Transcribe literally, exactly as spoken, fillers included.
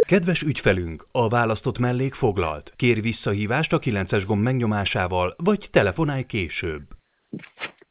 Kedves ügyfelünk, a választott mellék foglalt. Kérj visszahívást a kilences gomb megnyomásával, vagy telefonálj később.